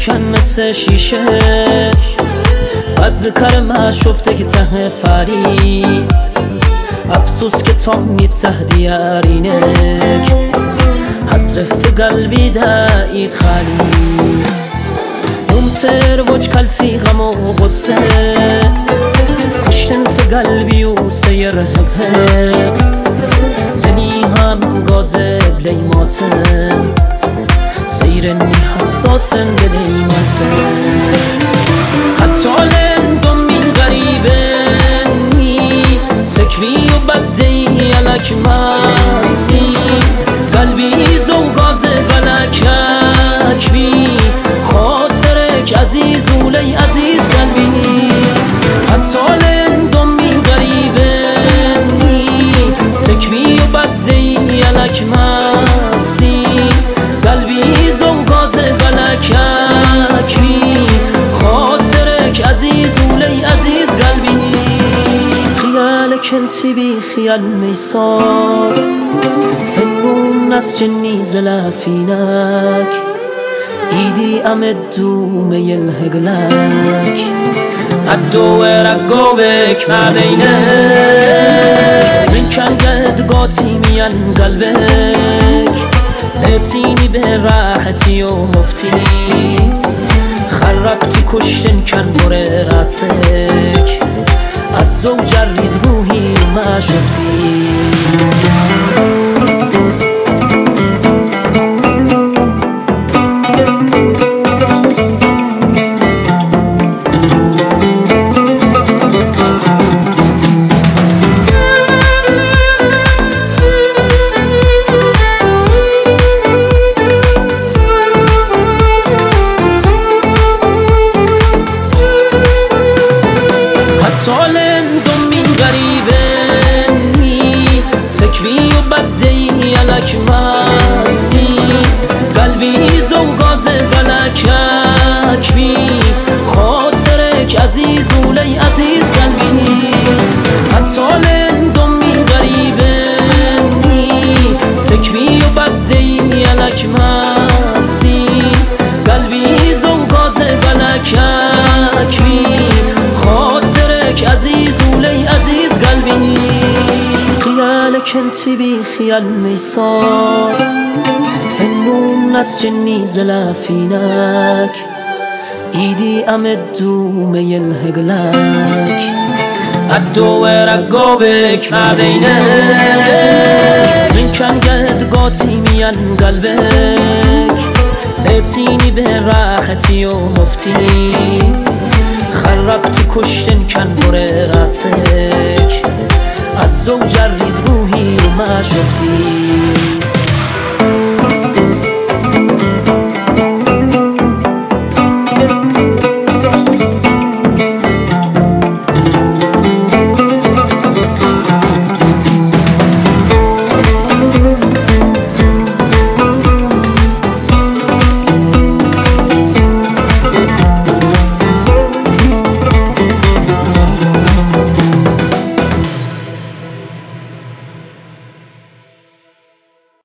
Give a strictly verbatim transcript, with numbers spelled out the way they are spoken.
روشن مثل شیشه فد کر ما شفته که ته فری افسوس که تامنی ته دیارینك حسره في قلبي دايت خالي يمتر وجه كلتي غم وغصة خشتن في قلبي وسير هبهب دنيها من غازب لي ماتم سيرني حساسا لي ماتم حتى علم دمي غريبني تكفي وبدي لك ماسي قلبي زوغاز بلکک بی خاطرك عزیز ولی عزیز قلبی حتی لندم می غریبنی تکبی و بدی یلک مسی قلبی زوغاز بلکک بی خاطرك عزیز ولی عزیز قلبی خیالك انت بی خیال میساز فنون از جنی زلافينك ايدي امدو ميلهق لك ادور اقوبك ما بينك من كان قد قاتي ميان قلبك ابتيني براحتي ومفتي خربتي كشتن كان بر راسك الزوج جرد روحي ما شفتي لك ماسي قلبي زوغاز بلكك بي خاطرك عزيز ولي عزيز قلبي حتى لندم من غريبني تكبي وبدي لك ماسي قلبي زوغاز بلكك بي خاطرك عزيز ولي عزيز قلبي خيالك انت بي خيال ميساز فنون از جني زلافينك ايدي امدو ميلهق لك ادور اقوبك ما بينك من كان قد قاتي ميان قلبك ابتيني براحتي ومفتي خربتي كشتن كان بر راسك الزوج جرد روحي وما شفتي